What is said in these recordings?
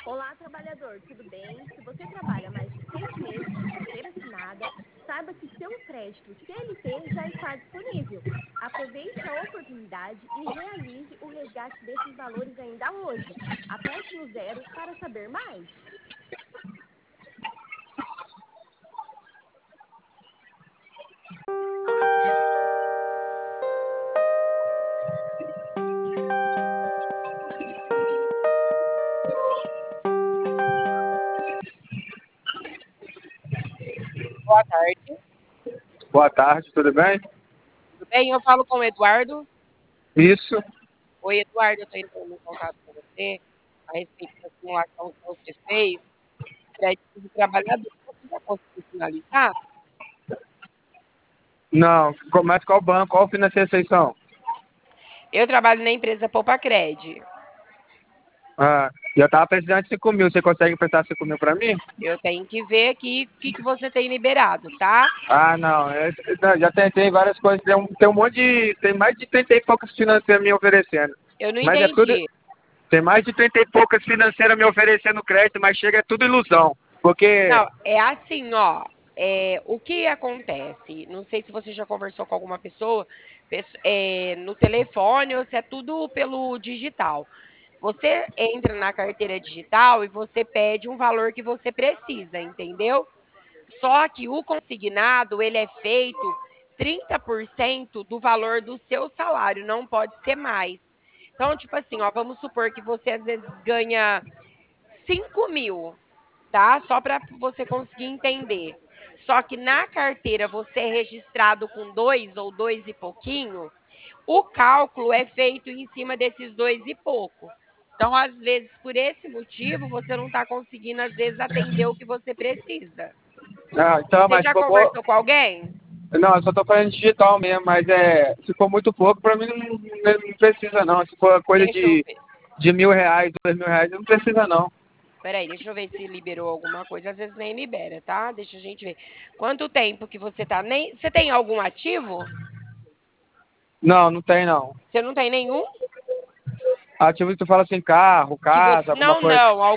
Olá, trabalhador, tudo bem? Se você trabalha mais de 6 meses de carteira assinada, saiba que seu crédito CLT já está disponível. Aproveite a oportunidade e realize o resgate desses valores ainda hoje. Aperte no zero para saber mais. Boa tarde. Boa tarde, tudo bem? Tudo bem? Eu falo com o Eduardo. Isso. Oi, Eduardo, eu estou entrando em contato com você a respeito da simulação que você fez de crédito de trabalhador. Você já conseguiu finalizar? Não, mas qual banco, qual financeiro vocês são? Eu trabalho na empresa Poupacred. Ah, eu tava precisando de 5 mil, você consegue emprestar 5 mil pra mim? Eu tenho que ver aqui o que você tem liberado, tá? Ah, não, não, já tentei várias coisas, tem um monte de, tem mais de 30 e poucas financeiras me oferecendo. Eu não Mas é tudo, entendi. tem mais de 30 e poucas financeiras me oferecendo crédito, mas chega é tudo ilusão. Porque, Não, é assim, ó. O que acontece? Não sei se você já conversou com alguma pessoa no telefone ou se é tudo pelo digital. Você entra na carteira digital e você pede um valor que você precisa, entendeu? Só que o consignado, ele é feito 30% do valor do seu salário, não pode ser mais. Então, tipo assim, ó, vamos supor que você às vezes ganha 5.000, tá? Só para você conseguir entender. Só que na carteira você é registrado com 2 ou 2 e pouquinho, o cálculo é feito em cima desses 2 e pouco. Então, às vezes, por esse motivo, você não está conseguindo, às vezes, atender o que você precisa. então, Você mas se já for bom, conversou com alguém? não, eu só tô fazendo digital mesmo, mas se for muito pouco, pra mim não precisa não. Se for coisa Deixa eu de, ver. de R$ 1.000, R$ 2.000, não precisa não. Peraí, deixa eu ver se liberou alguma coisa. Às vezes nem libera, tá? Deixa a gente ver. Quanto tempo que você tá? Você tem algum ativo? Não, não tem não. Você não tem nenhum? Ativo que tu fala assim, carro, Que você. casa, alguma Não, coisa. não.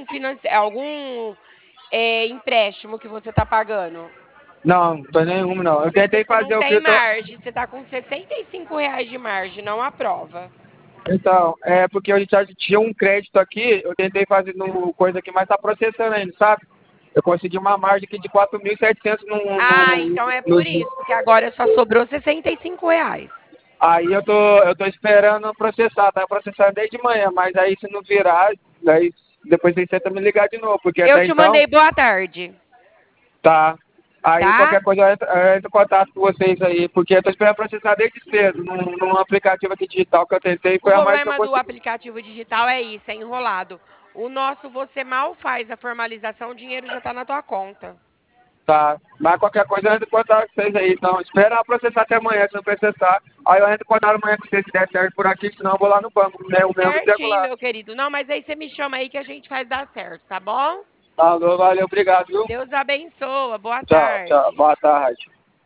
Algum empréstimo que você tá pagando. Não, não tem nenhum não. Eu tentei Você não fazer o tem filtro. margem. Você tá com R$ 65 de margem, não aprova. Então, é porque eu já tinha um crédito aqui, eu tentei fazer no coisa aqui, mas tá processando ainda, sabe? Eu consegui uma margem aqui de 4.700 Ah, então é por isso, porque agora só sobrou R$ 65. aí eu tô esperando processar, tá processando desde manhã, mas aí se não virar, aí depois você tenta me ligar de novo, porque Eu até te então, mandei boa tarde, tá. Aí tá? qualquer coisa eu entro em contato com vocês aí, porque eu tô esperando processar desde cedo, num aplicativo aqui digital que eu tentei, O foi a mais que eu problema do consegui. aplicativo digital é isso, é enrolado. O nosso, você mal faz a formalização, o dinheiro já tá na tua conta. Tá. Mas qualquer coisa eu entro em contato com vocês aí. Então, espera processar até amanhã, se não processar. Aí eu entro em contato amanhã com vocês se der certo por aqui, senão eu vou lá no banco, né? O mesmo entrego Certinho, lá. meu querido. Não, mas aí você me chama aí que a gente faz dar certo, tá bom? Alô, valeu, obrigado, viu? Deus abençoa. Boa Tchau, tchau. tarde. Boa tarde.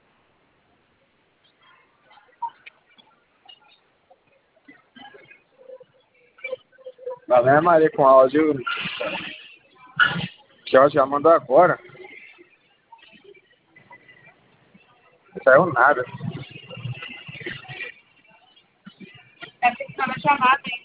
Valeu, Maria, com áudio. Jorge já mandou agora. Não saiu nada. É, tem que estar na chamada, hein?